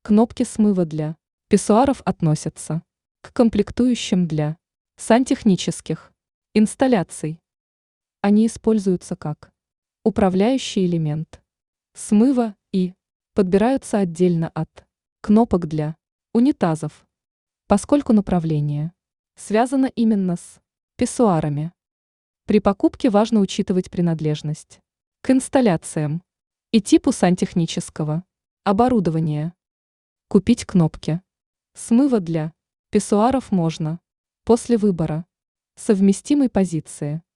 Кнопки смыва для писсуаров относятся к комплектующим для сантехнических инсталляций. Они используются как управляющий элемент смыва и подбираются отдельно от кнопок для унитазов, поскольку направление связано именно с писсуарами. При покупке важно учитывать принадлежность к инсталляциям и типу сантехнического оборудования. Купить кнопки смыва для писсуаров можно после выбора совместимой позиции.